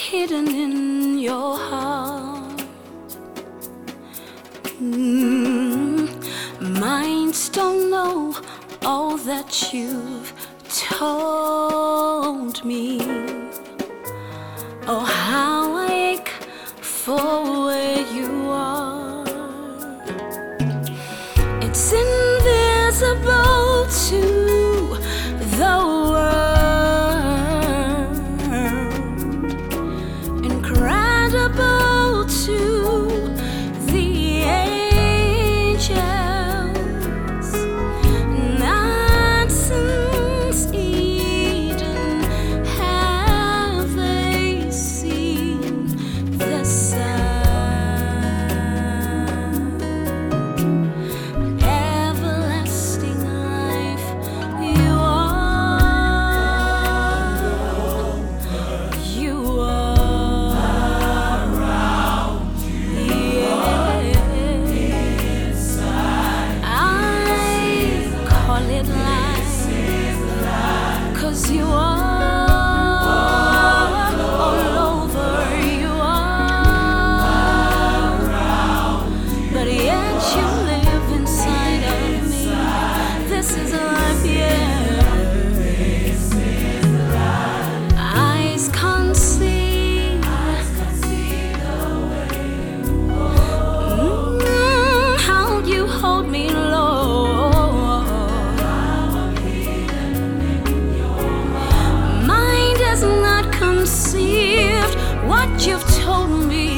hidden in your heart. Minds don't know all that you've told me. Oh, how I ache for where you are. It's invisible to the world, incredible to the angels. Not since Eden have they seen the sun. Everlasting life you are. You are around you. I call it life, 'cause you are all over. You are around, but yet you live inside of me. This is life, yeah. Eyes can't see how you hold me low. Mind has not conceived what you've told me.